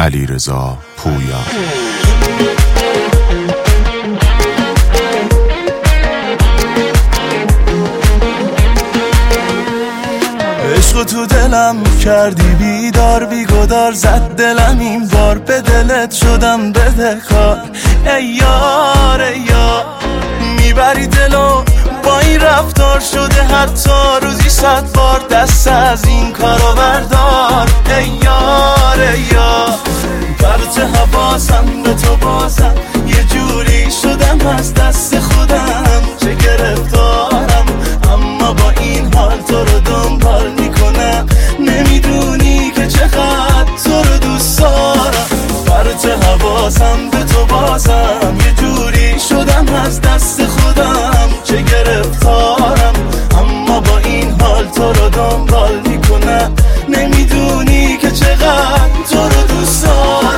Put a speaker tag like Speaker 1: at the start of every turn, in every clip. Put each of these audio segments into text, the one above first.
Speaker 1: علیرضا پویان.
Speaker 2: عشق تو دلم کردی بیدار، بیگدار زد دلم این بار، به دلت شدم بدهکار. ای یار ای یار، میبری دلو با این رفتار، شده حتی روزی 100 بار دست از این کارو بردار. ای یار ای یار، پرت حواسم به تو بازم، یه جوری شدم از دست خودم، چه گرفتارم اما با این حال تو رو دنبال میکنم. نمیدونی که چقدر تو رو دوست دارم، پرت حواسم به تو بازم، یه جوری شدم از دست خودم، چه گرفتارم اما با این حال تو رو دنبال میکنم. نمیدونی که چقدر تو رو دوست دارم.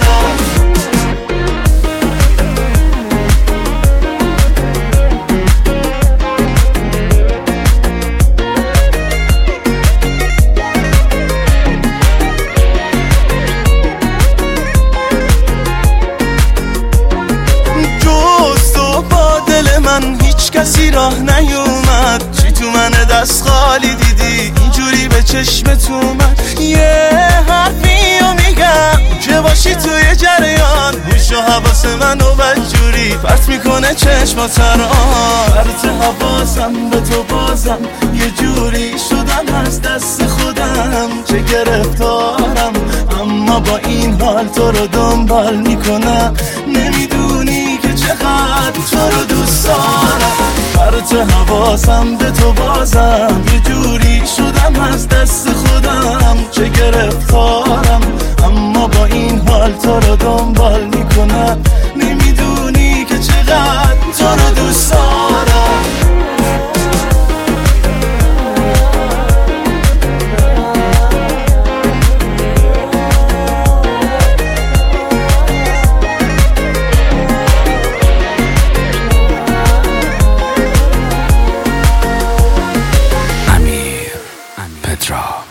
Speaker 2: هیچ کسی راه نیومد، چی تو من دست خالی دیدی اینجوری به چشمت اومد. یه حرفیو میگم که باشی توی جریان، هوش و حواس منو بدجوری پرت میکنه چشمات ران. پرت حواسم به تو بازم، یه جوری شدم از دست خودم، چه گرفتارم اما با این حال تو رو دنبال میکنم. نمیدونی که چقدر تو رو دوست دارم، پرت حواسم به تو بازم، یه جوری شدم از دست خودم، چه گرفتارم اما با این حال تو رو دنبال میکنم. نمیدونی که چقدر تو رو دوست دارم.
Speaker 1: Petra.